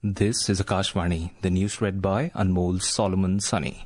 This is Akashvani, the news read by Anmol Solomon Sunny.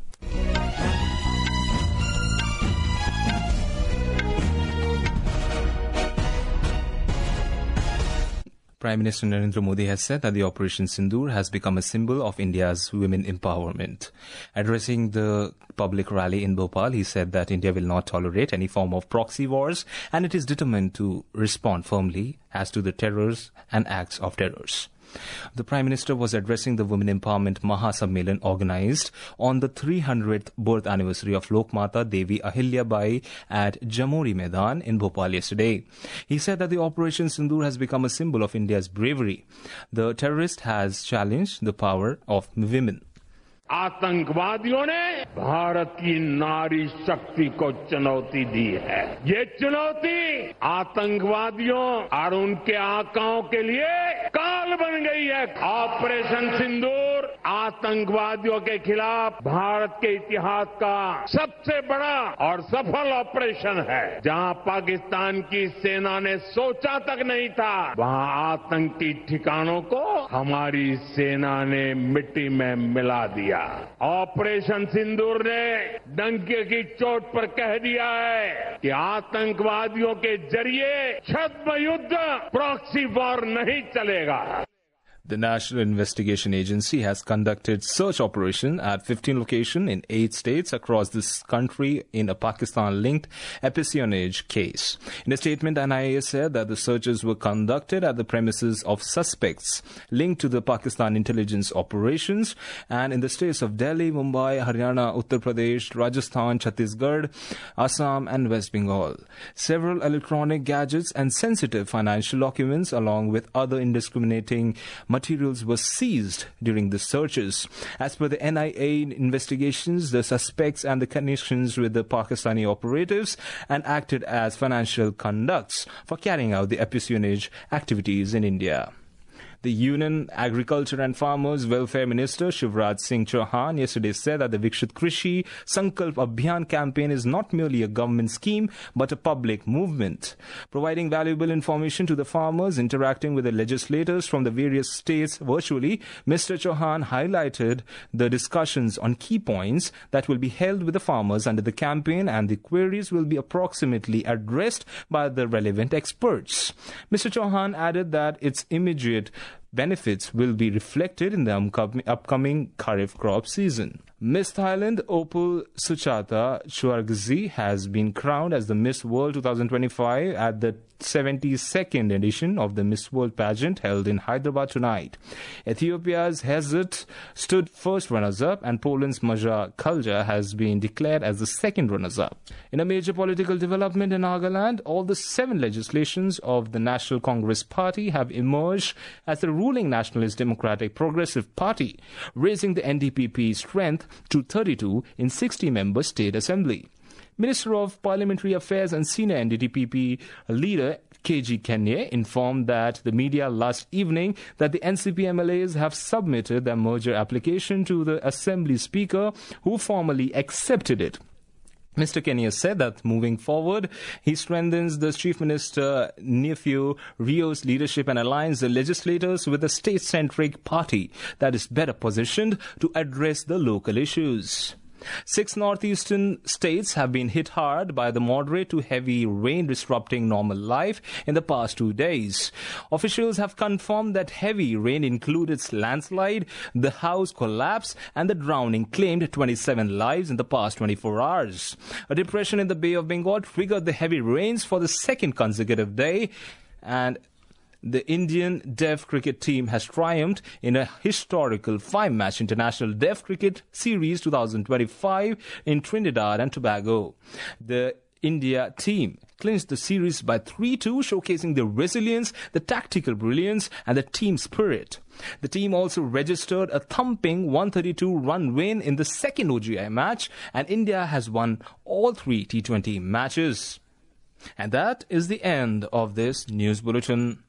Prime Minister Narendra Modi has said that the Operation Sindoor has become a symbol of India's women empowerment. Addressing the public rally in Bhopal, he said that India will not tolerate any form of proxy wars and it is determined to respond firmly as to the terrors and acts of terrors. The Prime Minister was addressing the Women Empowerment Mahasammelan organized on the 300th birth anniversary of Lokmata Devi Ahilya Bai at Jamori Maidan in Bhopal yesterday. He said that the Operation Sindoor has become a symbol of India's bravery. The terrorist has challenged the power of women. आतंकवादियों ने भारत की नारी शक्ति को चुनौती दी है। ये चुनौती आतंकवादियों और उनके आकाओं के लिए काल बन गई है। ऑपरेशन सिंदूर आतंकवादियों के खिलाफ भारत के इतिहास का सबसे बड़ा और सफल ऑपरेशन है। जहां पाकिस्तान की सेना ने सोचा तक नहीं था, वहां आतंकी ठिकानों को हमारी सेना ने मिट्टी में मिला दिया। ऑपरेशन सिंदूर ने डंके की चोट पर कह दिया है कि आतंकवादियों के जरिए छद्म युद्ध, प्रॉक्सी वॉर नहीं चलेगा। The National Investigation Agency has conducted search operation at 15 locations in 8 states across this country in a Pakistan-linked espionage case. In a statement, NIA said that the searches were conducted at the premises of suspects linked to the Pakistan intelligence operations and in the states of Delhi, Mumbai, Haryana, Uttar Pradesh, Rajasthan, Chhattisgarh, Assam and West Bengal. Several electronic gadgets and sensitive financial documents along with other indiscriminating materials were seized during the searches. As per the NIA investigations, the suspects and the connections with the Pakistani operatives and acted as financial conducts for carrying out the espionage activities in India. The Union Agriculture and Farmers Welfare Minister Shivraj Singh Chauhan yesterday said that the Viksit Krishi Sankalp Abhiyan campaign is not merely a government scheme but a public movement. Providing valuable information to the farmers interacting with the legislators from the various states virtually, Mr. Chauhan highlighted the discussions on key points that will be held with the farmers under the campaign and the queries will be approximately addressed by the relevant experts. Mr. Chauhan added that its immediate benefits will be reflected in the upcoming Kharif crop season. Miss Thailand Opal Suchata Chuargzi has been crowned as the Miss World 2025 at the 72nd edition of the Miss World pageant held in Hyderabad tonight. Ethiopia's Hezet stood first runners-up and Poland's Maja Kalja has been declared as the second runners-up. In a major political development in Nagaland, all the 7 legislations of the National Congress Party have emerged as the ruling Nationalist Democratic Progressive Party, raising the NDPP strength to 32 in 60-member state assembly. Minister of Parliamentary Affairs and senior NDPP leader KG Kenye informed that the media last evening that the NCP MLAs have submitted their merger application to the Assembly Speaker, who formally accepted it. Mr. Kenya said that moving forward, he strengthens the Chief Minister Nephew Rio's leadership and aligns the legislators with a state-centric party that is better positioned to address the local issues. 6 northeastern states have been hit hard by the moderate to heavy rain disrupting normal life in the past 2 days. Officials have confirmed that heavy rain included landslide, the house collapse and the drowning claimed 27 lives in the past 24 hours. A depression in the Bay of Bengal triggered the heavy rains for the second consecutive day, and the Indian Deaf cricket team has triumphed in a historical 5-match International Deaf Cricket Series 2025 in Trinidad and Tobago. The India team clinched the series by 3-2, showcasing the resilience, the tactical brilliance and the team spirit. The team also registered a thumping 132-run win in the second ODI match, and India has won all 3 T20 matches. And that is the end of this news bulletin.